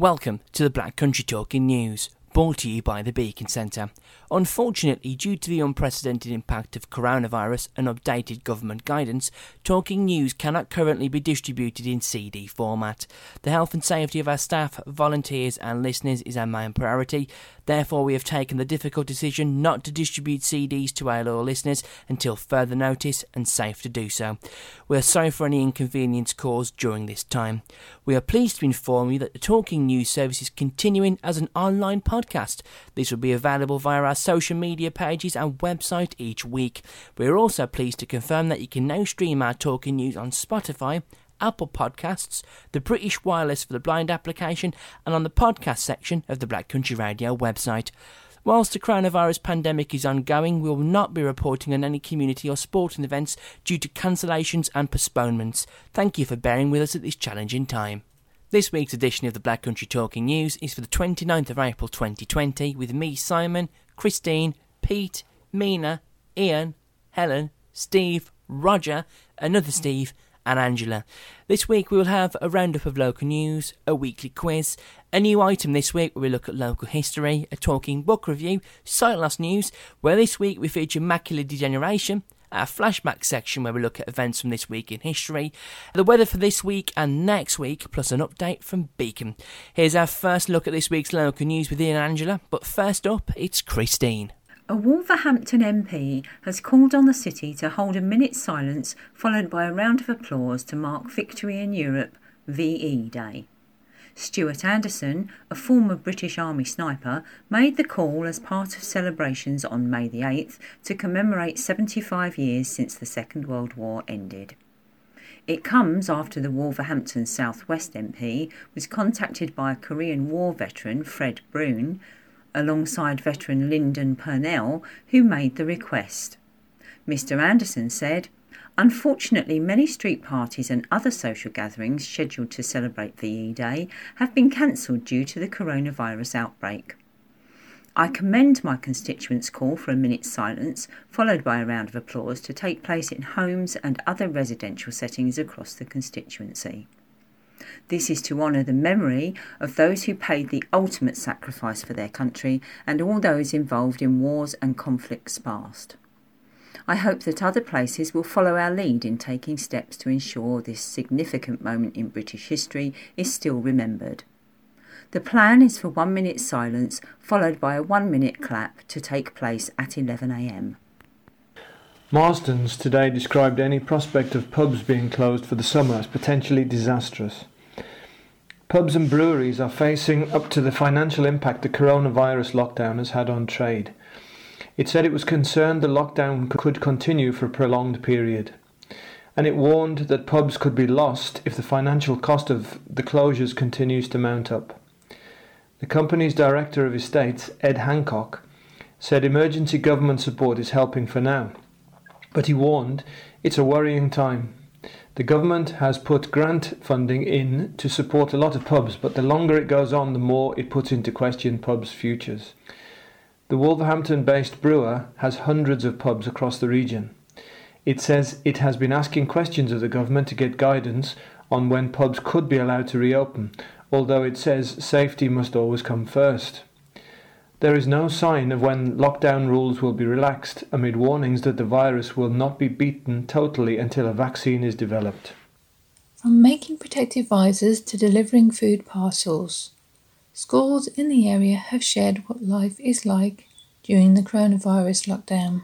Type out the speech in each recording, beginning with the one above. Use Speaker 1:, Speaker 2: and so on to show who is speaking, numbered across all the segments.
Speaker 1: Welcome to the Black Country Talking News, brought to you by the Beacon Centre. Unfortunately, due to the unprecedented impact of coronavirus and updated government guidance, Talking News cannot currently be distributed in CD format. The health and safety of our staff, volunteers and listeners is our main priority. Therefore, we have taken the difficult decision not to distribute CDs to our loyal listeners until further notice and safe to do so. We are sorry for any inconvenience caused during this time. We are pleased to inform you that the Talking News service is continuing as an online podcast. This will be available via our social media pages and website each week. We are also pleased to confirm that you can now stream our Talking News on Spotify, Apple Podcasts, the British Wireless for the Blind application, and on the podcast section of the Black Country Radio website. Whilst the coronavirus pandemic is ongoing, we will not be reporting on any community or sporting events due to cancellations and postponements. Thank you for bearing with us at this challenging time. This week's edition of the Black Country Talking News is for the 29th of April 2020 with me, Simon, Christine, Pete, Mina, Ian, Helen, Steve, Roger, another Steve and Angela. This week we will have a roundup of local news, a weekly quiz, a new item this week where we look at local history, a talking book review, sight loss news, where this week we feature macular degeneration, our flashback section where we look at events from this week in history, the weather for this week and next week, plus an update from Beacon. Here's our first look at this week's local news with Ian and Angela, but first up, it's Christine.
Speaker 2: A Wolverhampton MP has called on the city to hold a minute's silence followed by a round of applause to mark Victory in Europe VE Day. Stuart Anderson, a former British Army sniper, made the call as part of celebrations on May the 8th to commemorate 75 years since the Second World War ended. It comes after the Wolverhampton South West MP was contacted by a Korean War veteran, Fred Brune, alongside veteran Lyndon Purnell, who made the request. Mr. Anderson said, "Unfortunately, many street parties and other social gatherings scheduled to celebrate VE Day have been cancelled due to the coronavirus outbreak. I commend my constituents' call for a minute's silence, followed by a round of applause to take place in homes and other residential settings across the constituency. This is to honour the memory of those who paid the ultimate sacrifice for their country and all those involved in wars and conflicts past. I hope that other places will follow our lead in taking steps to ensure this significant moment in British history is still remembered. The plan is for 1 minute's silence, followed by a 1 minute clap to take place at 11 a.m.
Speaker 3: Marston's today described any prospect of pubs being closed for the summer as potentially disastrous. Pubs and breweries are facing up to the financial impact the coronavirus lockdown has had on trade. It said it was concerned the lockdown could continue for a prolonged period, and it warned that pubs could be lost if the financial cost of the closures continues to mount up. The company's Director of Estates, Ed Hancock, said emergency government support is helping for now, but he warned it's a worrying time. The government has put grant funding in to support a lot of pubs, but the longer it goes on, the more it puts into question pubs' futures. The Wolverhampton-based brewer has hundreds of pubs across the region. It says it has been asking questions of the government to get guidance on when pubs could be allowed to reopen, although it says safety must always come first. There is no sign of when lockdown rules will be relaxed, amid warnings that the virus will not be beaten totally until a vaccine is developed.
Speaker 4: From making protective visors to delivering food parcels, schools in the area have shared what life is like during the coronavirus lockdown.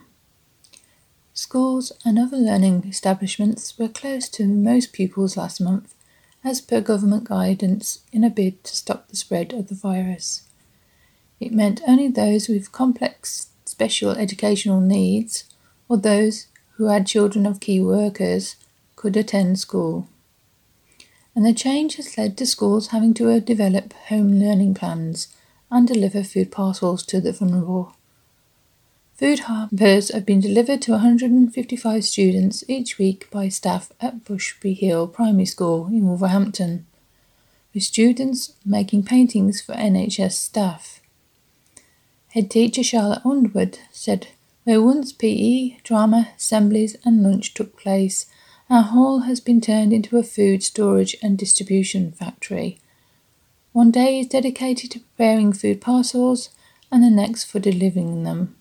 Speaker 4: Schools and other learning establishments were closed to most pupils last month, as per government guidance, in a bid to stop the spread of the virus. It meant only those with complex special educational needs or those who had children of key workers could attend school. And the change has led to schools having to develop home learning plans and deliver food parcels to the vulnerable. Food hampers have been delivered to 155 students each week by staff at Bushby Hill Primary School in Wolverhampton, with students making paintings for NHS staff. Head teacher Charlotte Underwood said, "Where once PE, drama, assemblies and lunch took place, our hall has been turned into a food storage and distribution factory. One day is dedicated to preparing food parcels and the next for delivering them.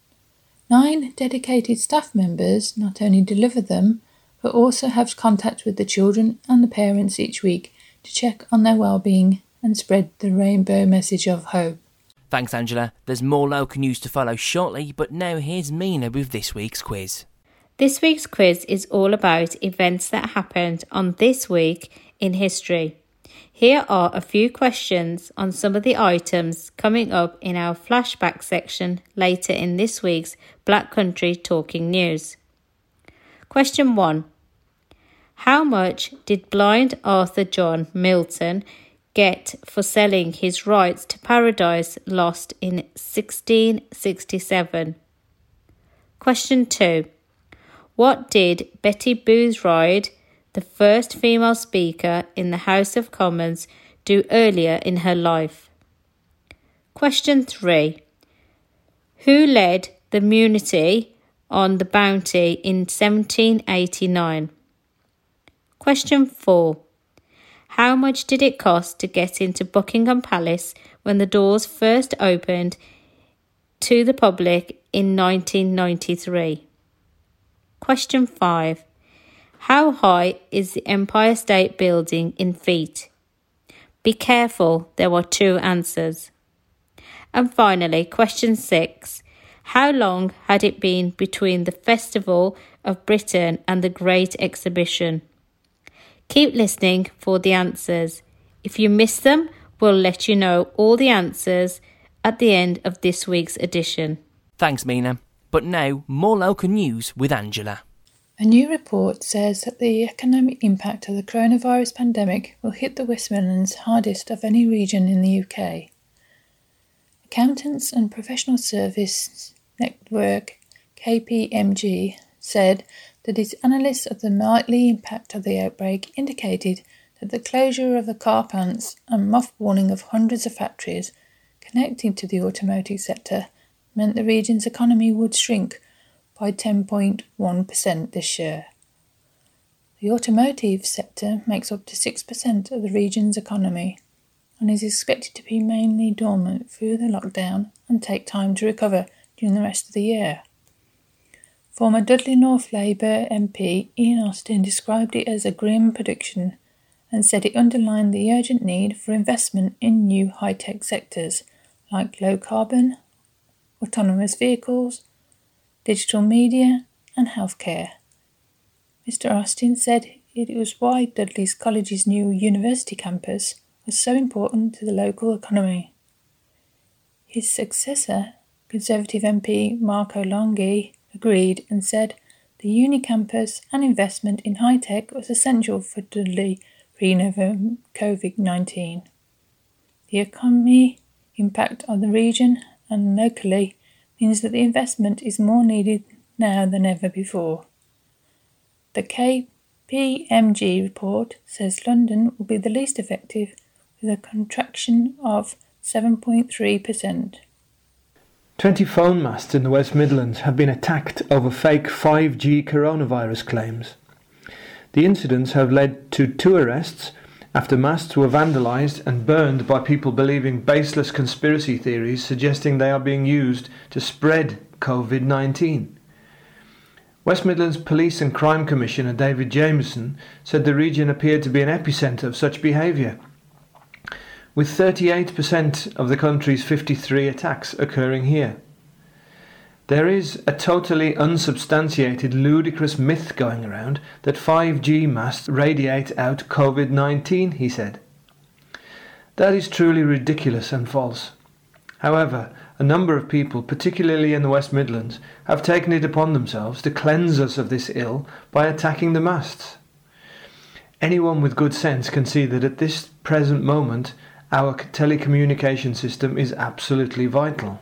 Speaker 4: 9 dedicated staff members not only deliver them, but also have contact with the children and the parents each week to check on their well-being and spread the rainbow message of hope.
Speaker 1: Thanks, Angela. There's more local news to follow shortly, but now here's Mina with this week's quiz.
Speaker 5: This week's quiz is all about events that happened on this week in history. Here are a few questions on some of the items coming up in our flashback section later in this week's Black Country Talking News. Question 1. How much did blind Arthur John Milton get for selling his rights to Paradise Lost in 1667? Question 2. What did Betty Boothroyd, the first female speaker in the House of Commons, do earlier in her life? Question 3. Who led the Mutiny on the Bounty in 1789? Question 4. How much did it cost to get into Buckingham Palace when the doors first opened to the public in 1993? Question 5. How high is the Empire State Building in feet? Be careful, there are 2 answers. And finally, question 6. How long had it been between the Festival of Britain and the Great Exhibition? Keep listening for the answers. If you miss them, we'll let you know all the answers at the end of this week's edition.
Speaker 1: Thanks, Mina. But now, more local news with Angela.
Speaker 4: A new report says that the economic impact of the coronavirus pandemic will hit the West Midlands hardest of any region in the UK. Accountants and Professional Service Network, KPMG, said that its analysis of the likely impact of the outbreak indicated that the closure of the car plants and mothballing of hundreds of factories connecting to the automotive sector meant the region's economy would shrink by 10.1% this year. The automotive sector makes up to 6% of the region's economy and is expected to be mainly dormant through the lockdown and take time to recover during the rest of the year. Former Dudley North Labour MP Ian Austin described it as a grim prediction and said it underlined the urgent need for investment in new high-tech sectors like low-carbon, autonomous vehicles, digital media and healthcare. Mr. Austin said it was why Dudley's College's new university campus was so important to the local economy. His successor, Conservative MP Marco Longhi, agreed and said the uni campus and investment in high-tech was essential for Dudley pre-COVID-19. The economic impact on the region and locally means that the investment is more needed now than ever before. The KPMG report says London will be the least effective with a contraction of 7.3%.
Speaker 3: 20 phone masts in the West Midlands have been attacked over fake 5G coronavirus claims. The incidents have led to 2 arrests after masts were vandalised and burned by people believing baseless conspiracy theories suggesting they are being used to spread COVID-19. West Midlands Police and Crime Commissioner David Jameson said the region appeared to be an epicentre of such behaviour, with 38% of the country's 53 attacks occurring here. There is a totally unsubstantiated, ludicrous myth going around that 5G masts radiate out COVID-19, he said. That is truly ridiculous and false. However, a number of people, particularly in the West Midlands, have taken it upon themselves to cleanse us of this ill by attacking the masts. Anyone with good sense can see that at this present moment, our telecommunication system is absolutely vital.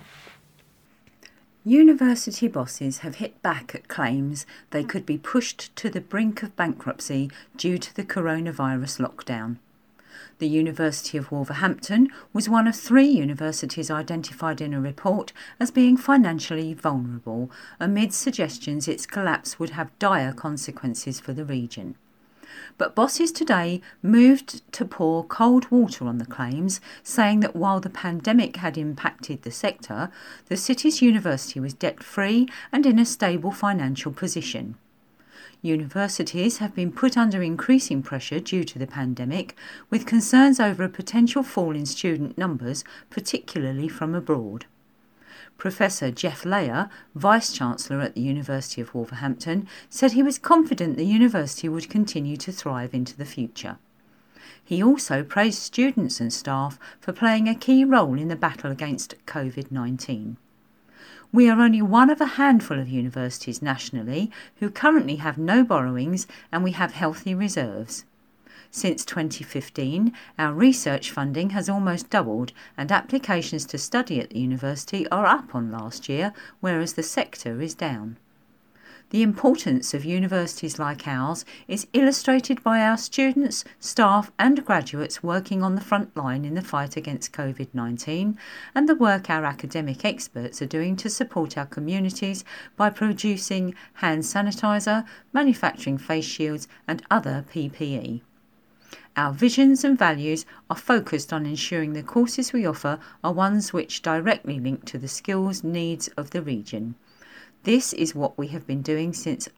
Speaker 2: University bosses have hit back at claims they could be pushed to the brink of bankruptcy due to the coronavirus lockdown. The University of Wolverhampton was one of 3 universities identified in a report as being financially vulnerable amid suggestions its collapse would have dire consequences for the region. But bosses today moved to pour cold water on the claims, saying that while the pandemic had impacted the sector, the city's university was debt-free and in a stable financial position. Universities have been put under increasing pressure due to the pandemic, with concerns over a potential fall in student numbers, particularly from abroad. Professor Jeff Layer, Vice-Chancellor at the University of Wolverhampton, said he was confident the university would continue to thrive into the future. He also praised students and staff for playing a key role in the battle against COVID-19. We are only one of a handful of universities nationally who currently have no borrowings, and we have healthy reserves. Since 2015, our research funding has almost doubled, and applications to study at the university are up on last year, whereas the sector is down. The importance of universities like ours is illustrated by our students, staff and graduates working on the front line in the fight against COVID-19, and the work our academic experts are doing to support our communities by producing hand sanitizer, manufacturing face shields and other PPE. Our visions and values are focused on ensuring the courses we offer are ones which directly link to the skills needs of the region. This is what we have been doing since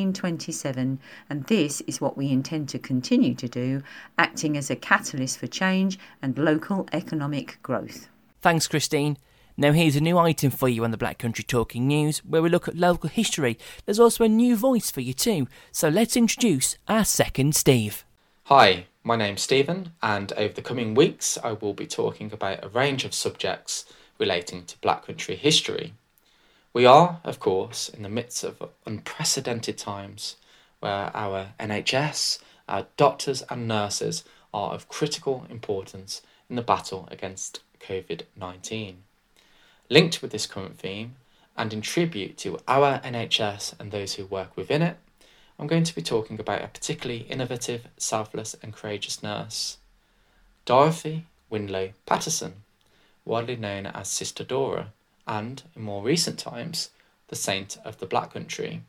Speaker 2: 1827, and this is what we intend to continue to do, acting as a catalyst for change and local economic growth.
Speaker 1: Thanks, Christine. Now here's a new item for you on the Black Country Talking News, where we look at local history. There's also a new voice for you too, so let's introduce our second Steve.
Speaker 6: Hi, my name's Stephen, and over the coming weeks I will be talking about a range of subjects relating to Black Country history. We are, of course, in the midst of unprecedented times where our NHS, our doctors and nurses are of critical importance in the battle against COVID-19. Linked with this current theme, and in tribute to our NHS and those who work within it, I'm going to be talking about a particularly innovative, selfless and courageous nurse, Dorothy Windlow Patterson, widely known as Sister Dora, and, in more recent times, the Saint of the Black Country.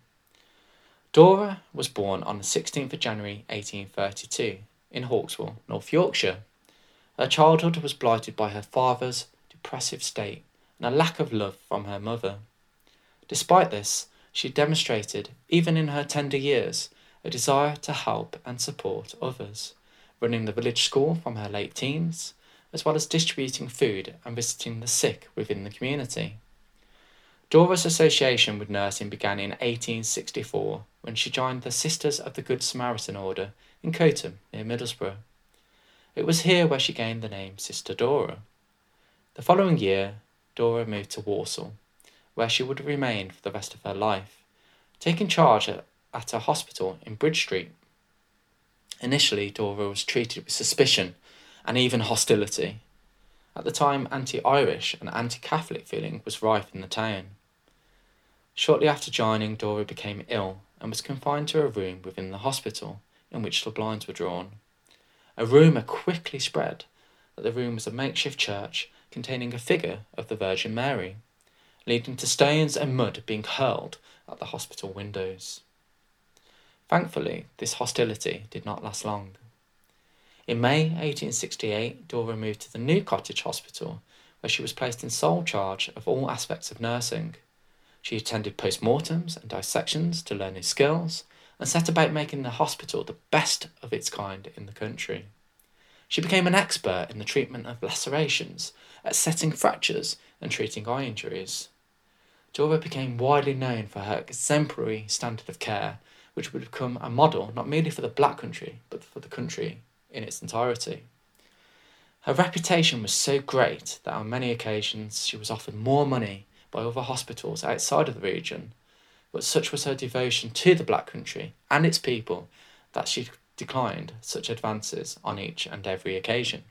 Speaker 6: Dora was born on the 16th of January 1832 in Hawkswell, North Yorkshire. Her childhood was blighted by her father's depressive state and a lack of love from her mother. Despite this, she demonstrated, even in her tender years, a desire to help and support others, running the village school from her late teens, as well as distributing food and visiting the sick within the community. Dora's association with nursing began in 1864 when she joined the Sisters of the Good Samaritan Order in Cotham near Middlesbrough. It was here where she gained the name Sister Dora. The following year, Dora moved to Walsall, where she would remain for the rest of her life, taking charge at a hospital in Bridge Street. Initially, Dora was treated with suspicion and even hostility. At the time, anti-Irish and anti-Catholic feeling was rife in the town. Shortly after joining, Dora became ill and was confined to a room within the hospital in which the blinds were drawn. A rumour quickly spread that the room was a makeshift church containing a figure of the Virgin Mary, leading to stones and mud being hurled at the hospital windows. Thankfully, this hostility did not last long. In May 1868, Dora moved to the New Cottage Hospital, where she was placed in sole charge of all aspects of nursing. She attended post-mortems and dissections to learn new skills, and set about making the hospital the best of its kind in the country. She became an expert in the treatment of lacerations, at setting fractures and treating eye injuries. Dora became widely known for her exemplary standard of care, which would become a model not merely for the Black Country, but for the country in its entirety. Her reputation was so great that on many occasions she was offered more money by other hospitals outside of the region, but such was her devotion to the Black Country and its people that she declined such advances on each and every occasion.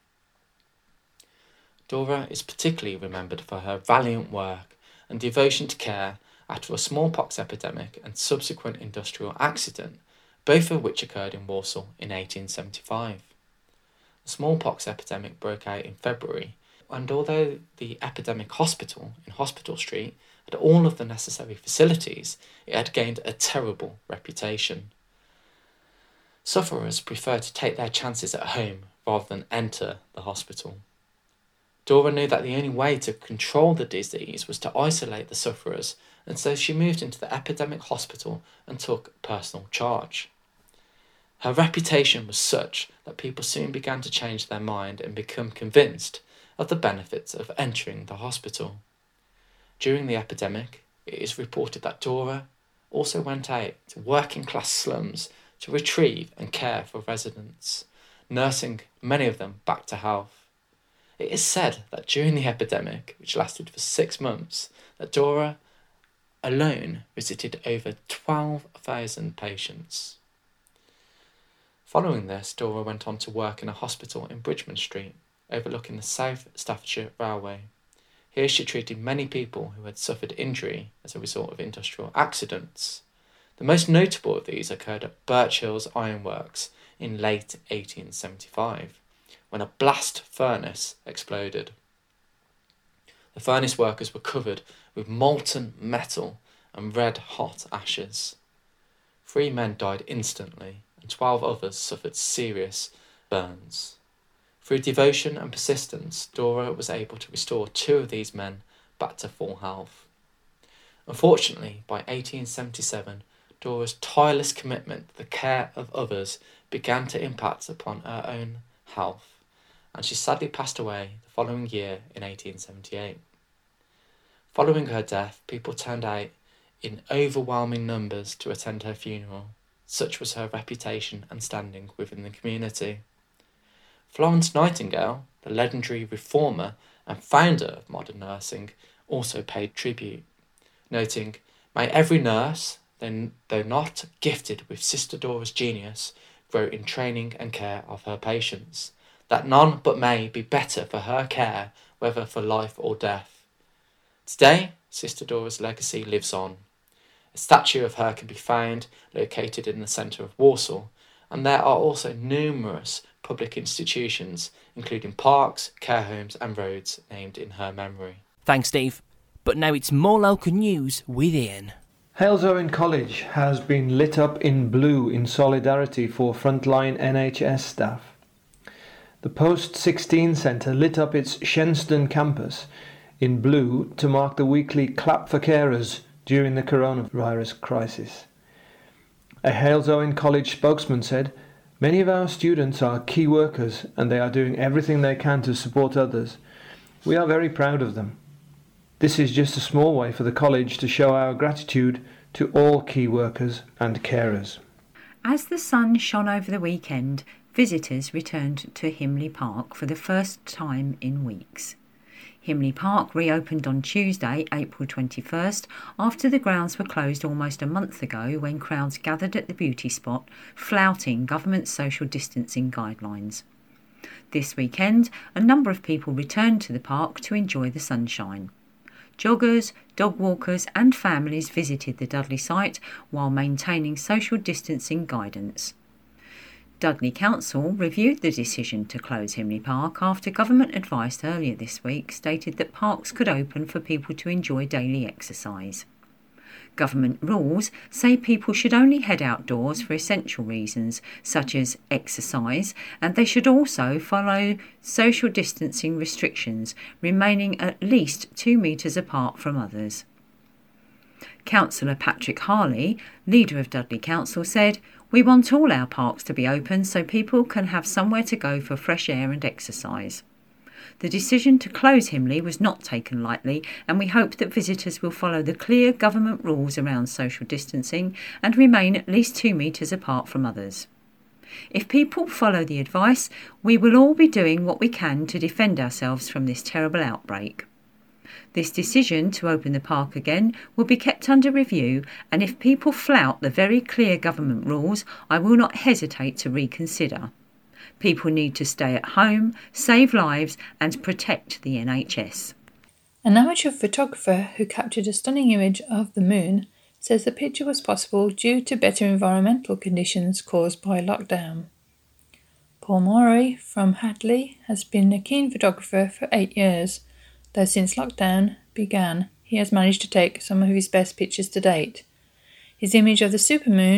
Speaker 6: Dora is particularly remembered for her valiant work and devotion to care after a smallpox epidemic and subsequent industrial accident, both of which occurred in Walsall in 1875. The smallpox epidemic broke out in February, and although the epidemic hospital in Hospital Street had all of the necessary facilities, it had gained a terrible reputation. Sufferers prefer to take their chances at home rather than enter the hospital. Dora knew that the only way to control the disease was to isolate the sufferers, and so she moved into the epidemic hospital and took personal charge. Her reputation was such that people soon began to change their mind and become convinced of the benefits of entering the hospital. During the epidemic, it is reported that Dora also went out to working-class slums to retrieve and care for residents, nursing many of them back to health. It is said that during the epidemic, which lasted for 6 months, that Dora alone visited over 12,000 patients. Following this, Dora went on to work in a hospital in Bridgeman Street, overlooking the South Staffordshire Railway. Here she treated many people who had suffered injury as a result of industrial accidents. The most notable of these occurred at Birch Hills Ironworks in late 1875, when a blast furnace exploded. The furnace workers were covered with molten metal and red-hot ashes. 3 men died instantly, and 12 others suffered serious burns. Through devotion and persistence, Dora was able to restore 2 of these men back to full health. Unfortunately, by 1877, Dora's tireless commitment to the care of others began to impact upon her own health, and she sadly passed away the following year in 1878. Following her death, people turned out in overwhelming numbers to attend her funeral. Such was her reputation and standing within the community. Florence Nightingale, the legendary reformer and founder of modern nursing, also paid tribute, noting, "May every nurse, though not gifted with Sister Dora's genius, grow in training and care of her patients, that none but may be better for her care, whether for life or death." Today, Sister Dora's legacy lives on. A statue of her can be found located in the centre of Warsaw, and there are also numerous public institutions, including parks, care homes and roads named in her memory.
Speaker 1: Thanks, Steve. But now it's more local news with Ian.
Speaker 3: Halesowen College has been lit up in blue in solidarity for frontline NHS staff. The Post-16 Centre lit up its Shenston campus in blue to mark the weekly Clap for Carers during the coronavirus crisis. A Halesowen College spokesman said, "Many of our students are key workers and they are doing everything they can to support others. We are very proud of them. This is just a small way for the college to show our gratitude to all key workers and carers."
Speaker 2: As the sun shone over the weekend, visitors returned to Himley Park for the first time in weeks. Himley Park reopened on Tuesday, April 21st, after the grounds were closed almost a month ago when crowds gathered at the beauty spot, flouting government social distancing guidelines. This weekend, a number of people returned to the park to enjoy the sunshine. Joggers, dog walkers and families visited the Dudley site while maintaining social distancing guidance. Dudley Council reviewed the decision to close Himley Park after government advice earlier this week stated that parks could open for people to enjoy daily exercise. Government rules say people should only head outdoors for essential reasons, such as exercise, and they should also follow social distancing restrictions, remaining at least 2 metres apart from others. Councillor Patrick Harley, leader of Dudley Council, said, "We want all our parks to be open so people can have somewhere to go for fresh air and exercise." The decision to close Himley was not taken lightly, and we hope that visitors will follow the clear government rules around social distancing and remain at least 2 metres apart from others. If people follow the advice, we will all be doing what we can to defend ourselves from this terrible outbreak. This decision to open the park again will be kept under review, and if people flout the very clear government rules, I will not hesitate to reconsider. People need to stay at home, save lives and protect the NHS.
Speaker 4: An amateur photographer who captured a stunning image of the moon says the picture was possible due to better environmental conditions caused by lockdown. Paul Morey from Hatley has been a keen photographer for 8 years, though since lockdown began he has managed to take some of his best pictures to date. His image of the supermoon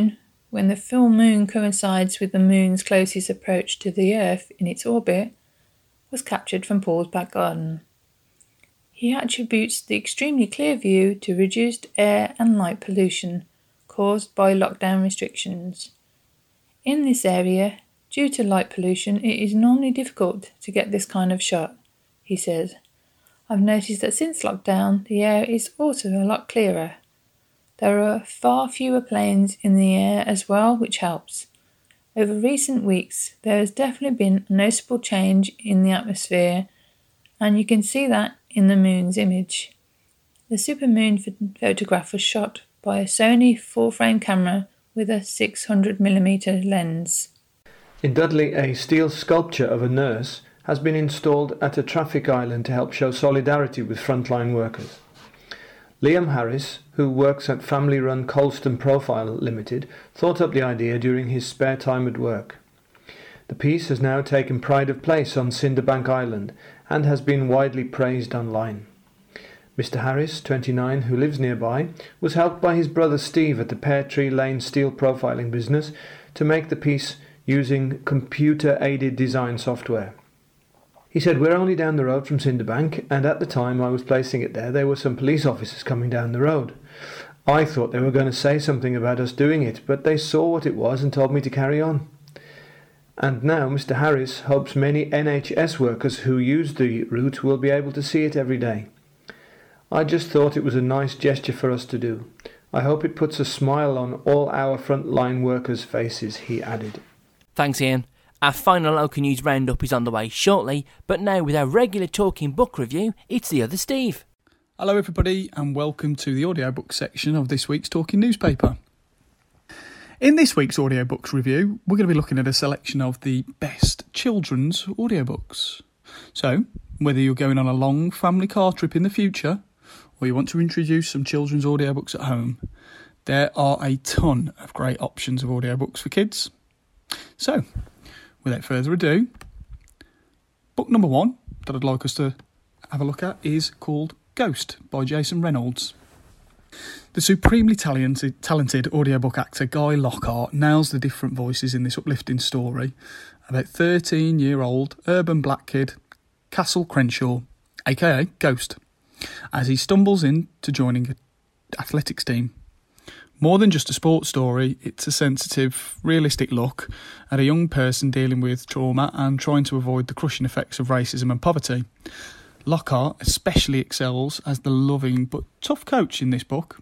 Speaker 4: when the full moon coincides with the moon's closest approach to the Earth in its orbit, was captured from Paul's back garden. He attributes the extremely clear view to reduced air and light pollution caused by lockdown restrictions. In this area, due to light pollution, it is normally difficult to get this kind of shot, he says. I've noticed that since lockdown, the air is also a lot clearer. There are far fewer planes in the air as well, which helps. Over recent weeks, there has definitely been a noticeable change in the atmosphere, and you can see that in the moon's image. The supermoon photograph was shot by a Sony full-frame camera with a 600mm lens.
Speaker 3: In Dudley, a steel sculpture of a nurse has been installed at a traffic island to help show solidarity with frontline workers. Liam Harris, who works at family-run Colston Profile Limited, thought up the idea during his spare time at work. The piece has now taken pride of place on Cinderbank Island and has been widely praised online. Mr. Harris, 29, who lives nearby, was helped by his brother Steve at the Pear Tree Lane steel profiling business to make the piece using computer-aided design software. He said, "We're only down the road from Cinderbank, and at the time I was placing it there were some police officers coming down the road. I thought they were going to say something about us doing it, but they saw what it was and told me to carry on." And now Mr. Harris hopes many NHS workers who use the route will be able to see it every day. "I just thought it was a nice gesture for us to do. I hope it puts a smile on all our frontline workers' faces," he added.
Speaker 1: Thanks, Ian. Our final local news roundup is on the way shortly, but now with our regular Talking Book review, it's the other Steve.
Speaker 7: Hello everybody and welcome to the audiobook section of this week's Talking Newspaper. In this week's audiobooks review, we're going to be looking at a selection of the best children's audiobooks. So, whether you're going on a long family car trip in the future, or you want to introduce some children's audiobooks at home, there are a ton of great options of audiobooks for kids. So, without further ado, book number 1 that I'd like us to have a look at is called Ghost by Jason Reynolds. The supremely talented audiobook actor Guy Lockhart nails the different voices in this uplifting story about 13-year-old urban black kid Castle Crenshaw, aka Ghost, as he stumbles into joining an athletics team. More than just a sports story, it's a sensitive, realistic look at a young person dealing with trauma and trying to avoid the crushing effects of racism and poverty. Lockhart especially excels as the loving but tough coach in this book.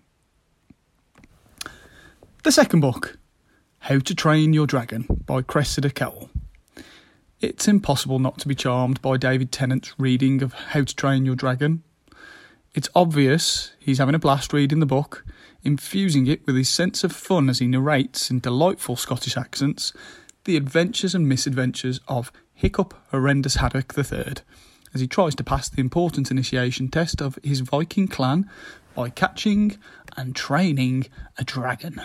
Speaker 7: The second book, How to Train Your Dragon by Cressida Cowell. It's impossible not to be charmed by David Tennant's reading of How to Train Your Dragon. It's obvious he's having a blast reading the book, infusing it with his sense of fun as he narrates in delightful Scottish accents the adventures and misadventures of Hiccup Horrendous Haddock III, as he tries to pass the important initiation test of his Viking clan by catching and training a dragon.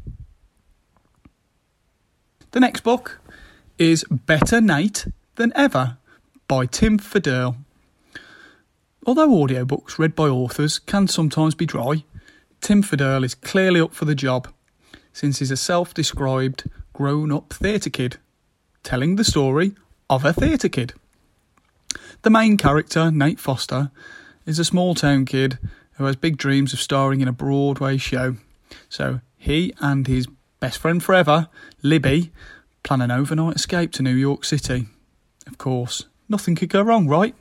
Speaker 7: The next book is Better Nate Than Ever by Tim Federle. Although audiobooks read by authors can sometimes be dry, Tim Federle is clearly up for the job, since he's a self-described grown-up theatre kid, telling the story of a theatre kid. The main character, Nate Foster, is a small-town kid who has big dreams of starring in a Broadway show. So he and his best friend forever, Libby, plan an overnight escape to New York City. Of course, nothing could go wrong, right?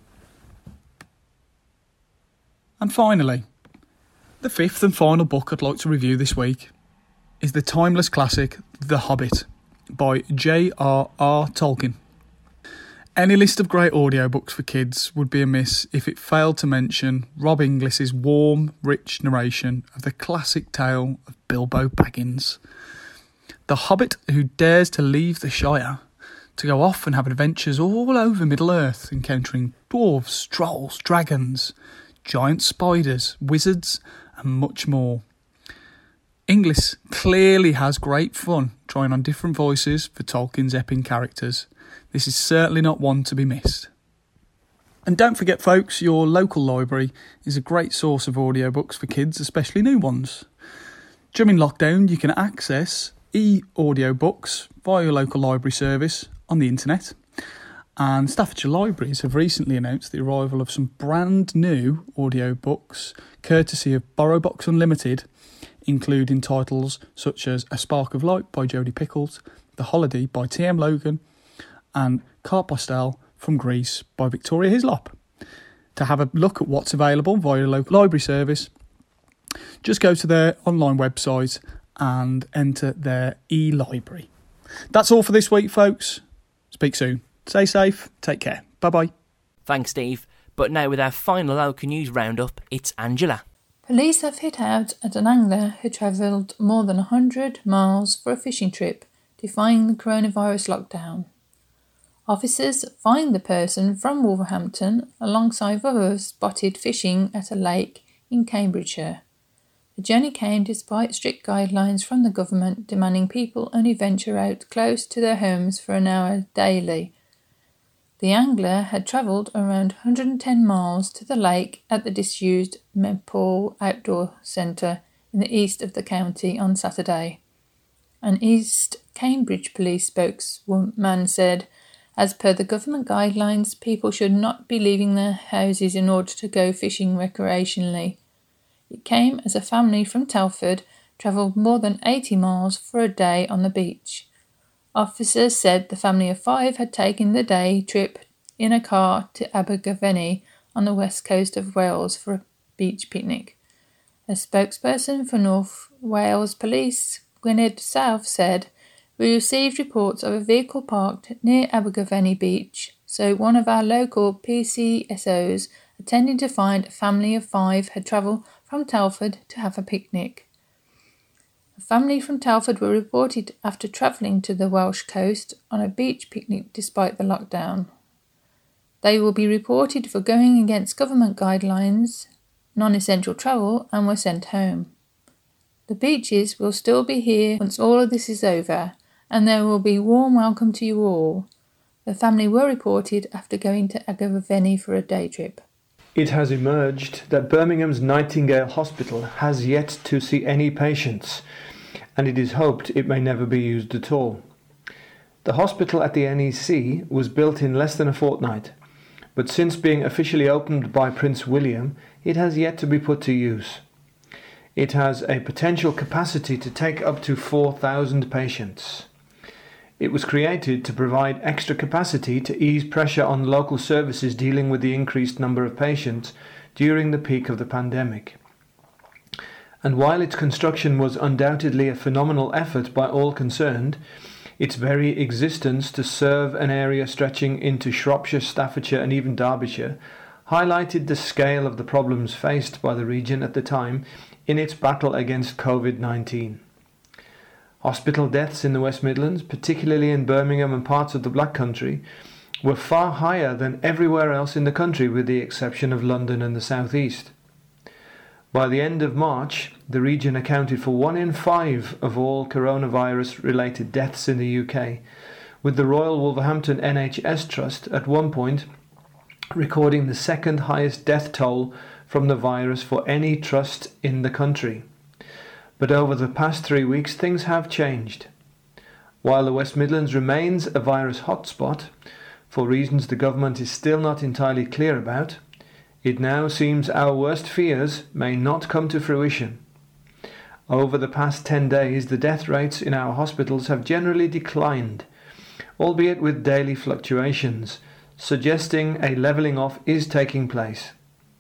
Speaker 7: And finally, the fifth and final book I'd like to review this week is the timeless classic The Hobbit by J.R.R. Tolkien. Any list of great audiobooks for kids would be amiss if it failed to mention Rob Inglis's warm, rich narration of the classic tale of Bilbo Baggins, the hobbit who dares to leave the Shire to go off and have adventures all over Middle-earth, encountering dwarves, trolls, dragons, giant spiders, wizards, and much more. Inglis clearly has great fun trying on different voices for Tolkien's epic characters. This is certainly not one to be missed. And don't forget, folks, your local library is a great source of audiobooks for kids, especially new ones. During lockdown, you can access e-audiobooks via your local library service on the internet. And Staffordshire Libraries have recently announced the arrival of some brand new audiobooks courtesy of BorrowBox Unlimited, including titles such as A Spark of Light by Jodie Pickles, The Holiday by T.M. Logan, and Carte Postale from Greece by Victoria Hislop. To have a look at what's available via your local library service, just go to their online website and enter their e-library. That's all for this week, folks. Speak soon. Stay safe. Take care. Bye-bye.
Speaker 1: Thanks, Steve. But now with our final local news roundup, it's Angela.
Speaker 4: Police have hit out at an angler who travelled more than 100 miles for a fishing trip, defying the coronavirus lockdown. Officers find the person from Wolverhampton alongside others spotted fishing at a lake in Cambridgeshire. The journey came despite strict guidelines from the government demanding people only venture out close to their homes for an hour daily. The angler had travelled around 110 miles to the lake at the disused Maypole Outdoor Centre in the east of the county on Saturday. An East Cambridge police spokesman said, as per the government guidelines, people should not be leaving their houses in order to go fishing recreationally. It came as a family from Telford travelled more than 80 miles for a day on the beach. Officers said the family of 5 had taken the day trip in a car to Abergavenny on the west coast of Wales for a beach picnic. A spokesperson for North Wales Police, Gwynedd South, said, "We received reports of a vehicle parked near Abergavenny Beach, so one of our local PCSOs attending to find a family of 5 had travelled from Telford to have a picnic. A family from Telford were reported after travelling to the Welsh coast on a beach picnic despite the lockdown. They will be reported for going against government guidelines, non-essential travel, and were sent home. The beaches will still be here once all of this is over, and there will be warm welcome to you all." The family were reported after going to Abergavenny for a day trip.
Speaker 3: It has emerged that Birmingham's Nightingale Hospital has yet to see any patients, and it is hoped it may never be used at all. The hospital at the NEC was built in less than a fortnight, but since being officially opened by Prince William, it has yet to be put to use. It has a potential capacity to take up to 4,000 patients. It was created to provide extra capacity to ease pressure on local services dealing with the increased number of patients during the peak of the pandemic. And while its construction was undoubtedly a phenomenal effort by all concerned, its very existence to serve an area stretching into Shropshire, Staffordshire and even Derbyshire highlighted the scale of the problems faced by the region at the time in its battle against COVID-19. Hospital deaths in the West Midlands, particularly in Birmingham and parts of the Black Country, were far higher than everywhere else in the country with the exception of London and the South East. By the end of March, the region accounted for 1 in 5 of all coronavirus-related deaths in the UK, with the Royal Wolverhampton NHS Trust at one point recording the second highest death toll from the virus for any trust in the country. But over the past 3 weeks, things have changed. While the West Midlands remains a virus hotspot, for reasons the government is still not entirely clear about, it now seems our worst fears may not come to fruition. Over the past 10 days, the death rates in our hospitals have generally declined, albeit with daily fluctuations, suggesting a levelling off is taking place.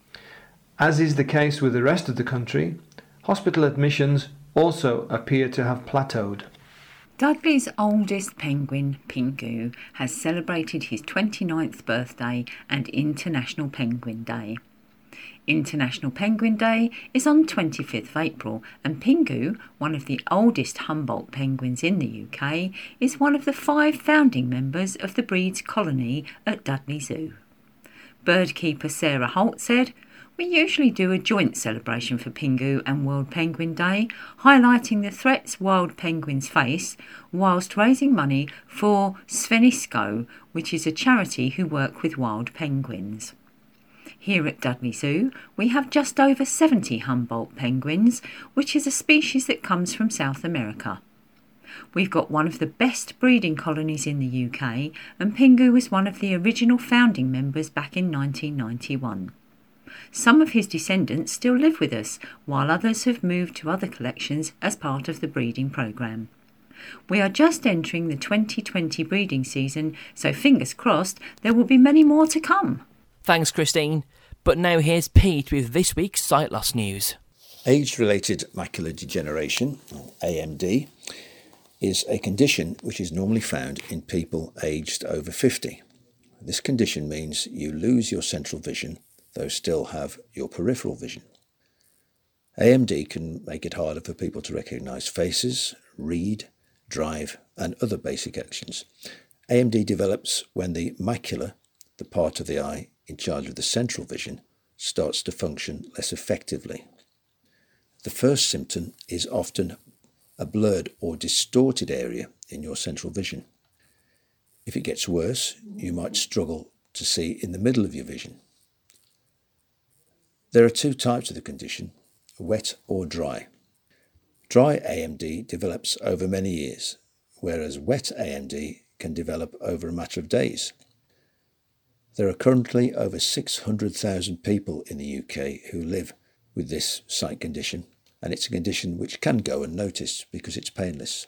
Speaker 3: As is the case with the rest of the country, hospital admissions also appear to have plateaued.
Speaker 2: Dudley's oldest penguin, Pingu, has celebrated his 29th birthday and International Penguin Day. International Penguin Day is on 25th of April, and Pingu, one of the oldest Humboldt penguins in the UK, is one of the 5 founding members of the breed's colony at Dudley Zoo. Birdkeeper Sarah Holt said, "We usually do a joint celebration for Pingu and World Penguin Day, highlighting the threats wild penguins face, whilst raising money for Svenisco, which is a charity who work with wild penguins." Here at Dudley Zoo, we have just over 70 Humboldt penguins, which is a species that comes from South America. We've got one of the best breeding colonies in the UK, and Pingu was one of the original founding members back in 1991. Some of his descendants still live with us, while others have moved to other collections as part of the breeding programme. We are just entering the 2020 breeding season, so fingers crossed there will be many more to come.
Speaker 1: Thanks, Christine. But now here's Pete with this week's sight loss news.
Speaker 8: Age-related macular degeneration, or AMD, is a condition which is normally found in people aged over 50. This condition means you lose your central vision, though still have your peripheral vision. AMD can make it harder for people to recognise faces, read, drive, and other basic actions. AMD develops when the macula, the part of the eye in charge of the central vision, starts to function less effectively. The first symptom is often a blurred or distorted area in your central vision. If it gets worse, you might struggle to see in the middle of your vision. There are two types of the condition, wet or dry. Dry AMD develops over many years, whereas wet AMD can develop over a matter of days. There are currently over 600,000 people in the UK who live with this sight condition, and it's a condition which can go unnoticed because it's painless.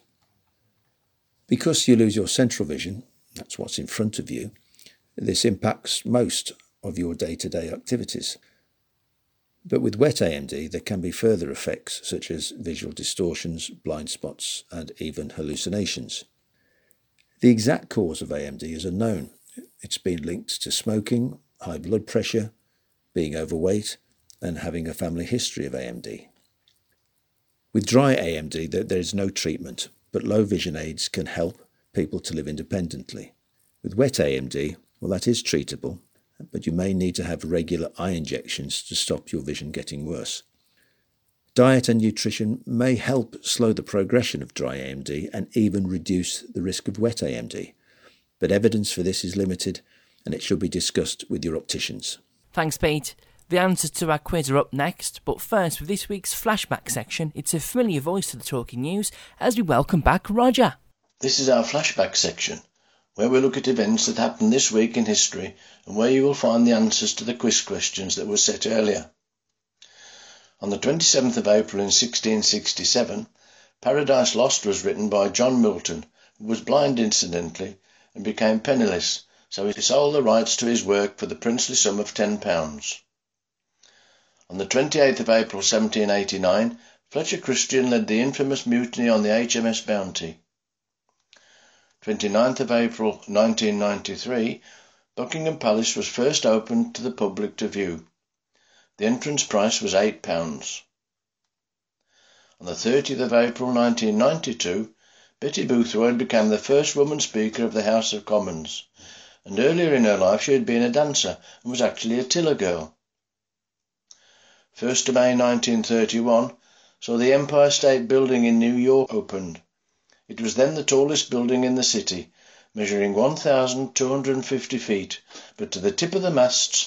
Speaker 8: Because you lose your central vision, that's what's in front of you, this impacts most of your day-to-day activities. But with wet AMD, there can be further effects such as visual distortions, blind spots, and even hallucinations. The exact cause of AMD is unknown. It's been linked to smoking, high blood pressure, being overweight, and having a family history of AMD. With dry AMD, there is no treatment, but low vision aids can help people to live independently. With wet AMD, well, that is treatable, but you may need to have regular eye injections to stop your vision getting worse. Diet and nutrition may help slow the progression of dry AMD and even reduce the risk of wet AMD, but evidence for this is limited and it should be discussed with your opticians.
Speaker 1: Thanks, Pete. The answers to our quiz are up next, but first with this week's flashback section, it's a familiar voice to the Talking News as we welcome back Roger.
Speaker 9: This is our flashback section, where we look at events that happened this week in history and where you will find the answers to the quiz questions that were set earlier. On the 27th of April in 1667, Paradise Lost was written by John Milton, who was blind incidentally and became penniless, so he sold the rights to his work for the princely sum of £10. On the 28th of April 1789, Fletcher Christian led the infamous mutiny on the HMS Bounty. 29th of April 1993, Buckingham Palace was first opened to the public to view. The entrance price was £8. On the 30th of April 1992, Betty Boothroyd became the first woman Speaker of the House of Commons, and earlier in her life she had been a dancer and was actually a tiller girl. 1st of May 1931 saw the Empire State Building in New York opened. It was then the tallest building in the city, measuring 1,250 feet, but to the tip of the masts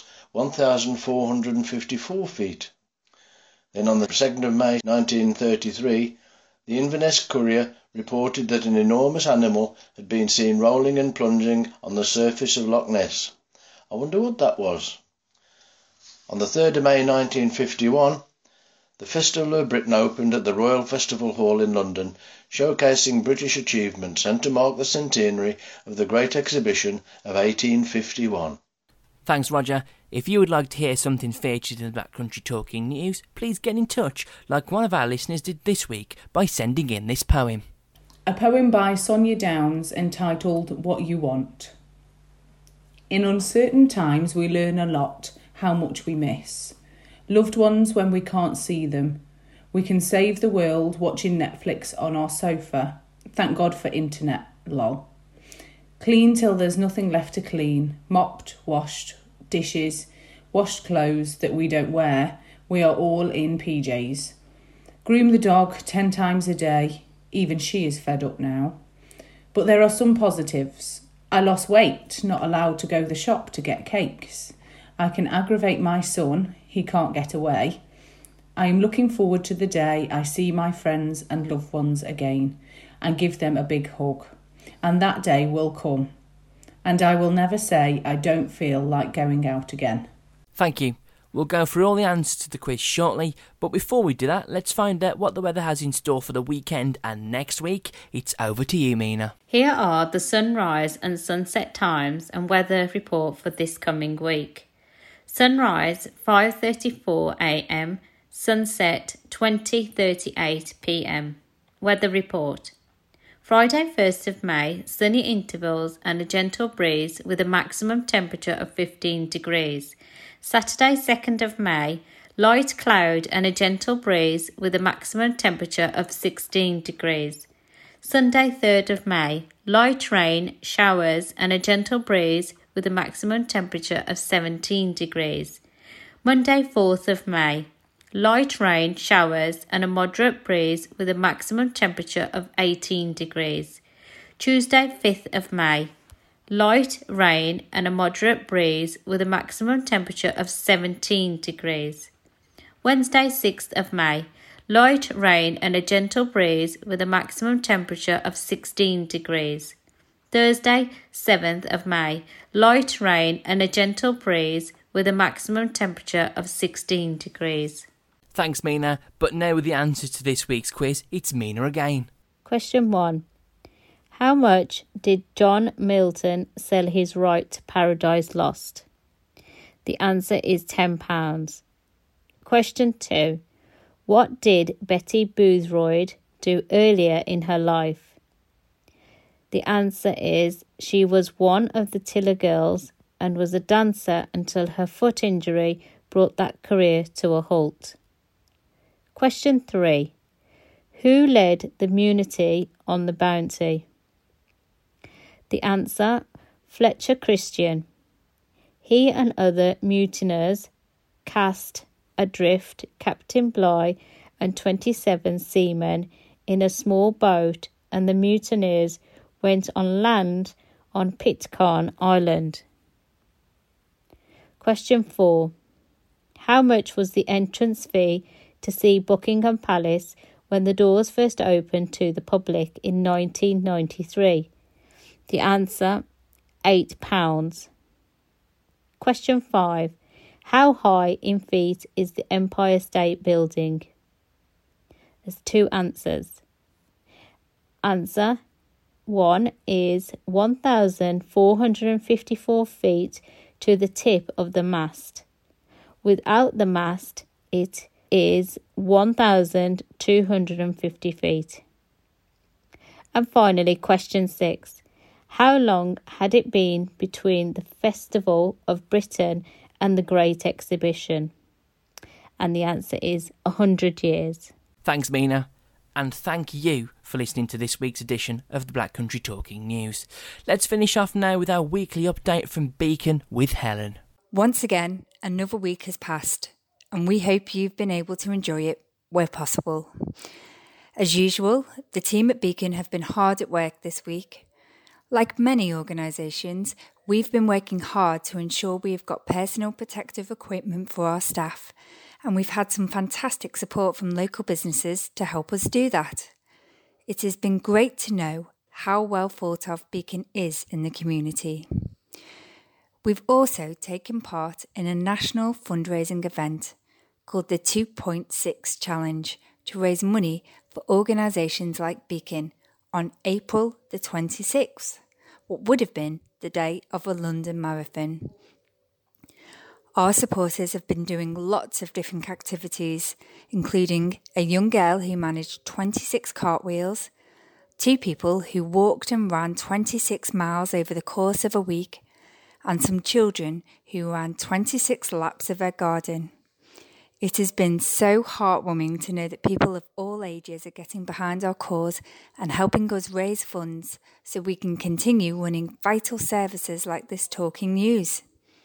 Speaker 9: 1,454 feet. Then on the 2nd of May 1933, the Inverness Courier reported that an enormous animal had been seen rolling and plunging on the surface of Loch Ness. I wonder what that was. On the 3rd of May 1951, the Festival of Britain opened at the Royal Festival Hall in London, showcasing British achievements and to mark the centenary of the Great Exhibition of 1851.
Speaker 1: Thanks, Roger. If you would like to hear something featured in the Black Country Talking News, please get in touch, like one of our listeners did this week, by sending in this poem.
Speaker 10: A poem by Sonia Downs entitled What You Want. In uncertain times we learn a lot, how much we miss. Loved ones when we can't see them. We can save the world watching Netflix on our sofa. Thank God for internet, lol. Clean till there's nothing left to clean. Mopped, washed, dishes, washed clothes that we don't wear. We are all in PJs. Groom the dog 10 times a day. Even she is fed up now. But there are some positives. I lost weight, not allowed to go to the shop to get cakes. I can aggravate my son, he can't get away. I am looking forward to the day I see my friends and loved ones again. and give them a big hug. And that day will come. And I will never say I don't feel like going out again.
Speaker 1: Thank you. We'll go through all the answers to the quiz shortly, but before we do that, let's find out what the weather has in store for the weekend and next week. It's over to you, Mina.
Speaker 5: Here are the sunrise and sunset times and weather report for this coming week. Sunrise 5:34 a.m, sunset 20:38 p.m. Weather report. Friday 1st of May, sunny intervals and a gentle breeze with a maximum temperature of 15 degrees. Saturday 2nd of May, light cloud and a gentle breeze with a maximum temperature of 16 degrees. Sunday 3rd of May, light rain, showers and a gentle breeze with a maximum temperature of 17 degrees. Monday 4th of May, light rain, showers and a moderate breeze with a maximum temperature of 18 degrees. Tuesday 5th of May, light rain and a moderate breeze with a maximum temperature of 17 degrees. Wednesday 6th of May, light rain and a gentle breeze with a maximum temperature of 16 degrees. Thursday 7th of May, light rain and a gentle breeze with a maximum temperature of 16 degrees.
Speaker 1: Thanks, Mina. But now with the answers to this week's quiz, it's Mina again.
Speaker 5: Question 1. How much did John Milton sell his right to Paradise Lost? The answer is £10. Question 2. What did Betty Boothroyd do earlier in her life? The answer is she was one of the Tiller Girls and was a dancer until her foot injury brought that career to a halt. Question 3. Who led the Munity on the Bounty? The answer, Fletcher Christian. He and other mutineers cast adrift Captain Bligh and 27 seamen in a small boat, and the mutineers went on land on Pitcairn Island. Question 4. How much was the entrance fee to see Buckingham Palace when the doors first opened to the public in 1993? The answer, £8. Question 5. How high in feet is the Empire State Building? There's 2 answers. Answer 1 is 1,454 feet to the tip of the mast. Without the mast, it is 1,250 feet. And finally, question 6. How long had it been between the Festival of Britain and the Great Exhibition? And the answer is 100 years.
Speaker 1: Thanks, Mina. And thank you for listening to this week's edition of the Black Country Talking News. Let's finish off now with our weekly update from Beacon with Helen.
Speaker 11: Once again, another week has passed, and we hope you've been able to enjoy it where possible. As usual, the team at Beacon have been hard at work this week. Like many organisations, we've been working hard to ensure we've got personal protective equipment for our staff, and we've had some fantastic support from local businesses to help us do that. It has been great to know how well thought of Beacon is in the community. We've also taken part in a national fundraising event called the 2.6 Challenge to raise money for organisations like Beacon on April the 26th, what would have been the day of a London Marathon. Our supporters have been doing lots of different activities, including a young girl who managed 26 cartwheels, 2 people who walked and ran 26 miles over the course of a week, and some children who ran 26 laps of their garden. It has been so heartwarming to know that people of all ages are getting behind our cause and helping us raise funds so we can continue running vital services like this Talking News.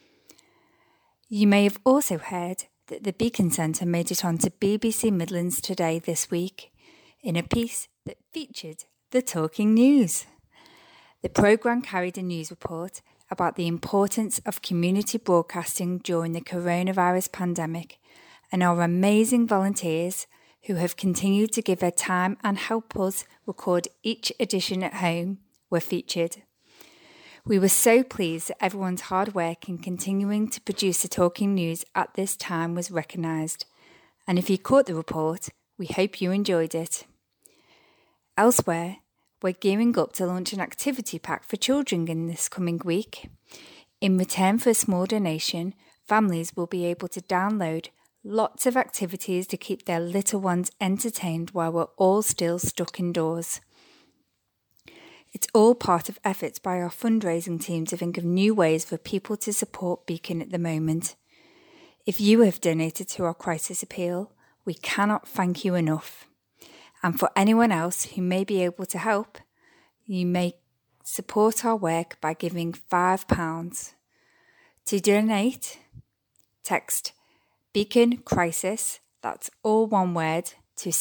Speaker 11: You may have also heard that the Beacon Centre made it onto BBC Midlands Today this week in a piece that featured the Talking News. The programme carried a news report about the importance of community broadcasting during the coronavirus pandemic, and our amazing volunteers who have continued to give their time and help us record each edition at home, were featured. We were so pleased that everyone's hard work in continuing to produce the Talking News at this time was recognised. And if you caught the report, we hope you enjoyed it. Elsewhere, we're gearing up to launch an activity pack for children in this coming week. In return for a small donation, families will be able to download lots of activities to keep their little ones entertained while we're all still stuck indoors. It's all part of efforts by our fundraising team to think of new ways for people to support Beacon at the moment. If you have donated to our crisis appeal, we cannot thank you enough. And for anyone else who may be able to help, you may support our work by giving £5. To donate, text Beacon Crisis, that's all one word, to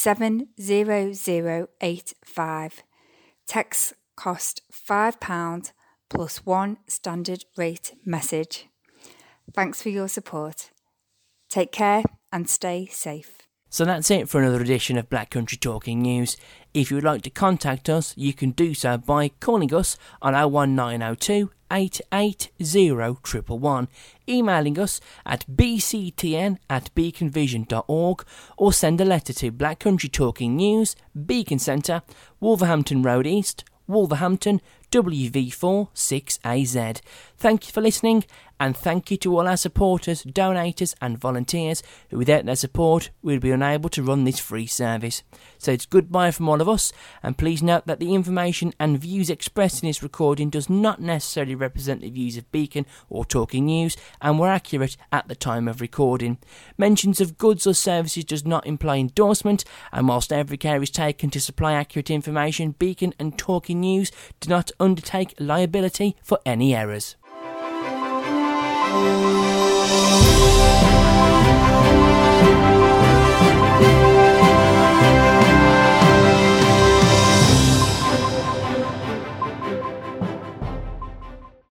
Speaker 11: 70085. Text cost £5 plus one standard rate message. Thanks for your support. Take care and stay safe.
Speaker 1: So that's it for another edition of Black Country Talking News. If you would like to contact us, you can do so by calling us on 01902 880 111, emailing us at bctn@beaconvision.org, or send a letter to Black Country Talking News, Beacon Centre, Wolverhampton Road East, Wolverhampton, WV4 6AZ. Thank you for listening, and thank you to all our supporters, donators and volunteers who without their support we would be unable to run this free service. So it's goodbye from all of us, and please note that the information and views expressed in this recording does not necessarily represent the views of Beacon or Talking News and were accurate at the time of recording. Mentions of goods or services does not imply endorsement, and whilst every care is taken to supply accurate information, Beacon and Talking News do not undertake liability for any errors.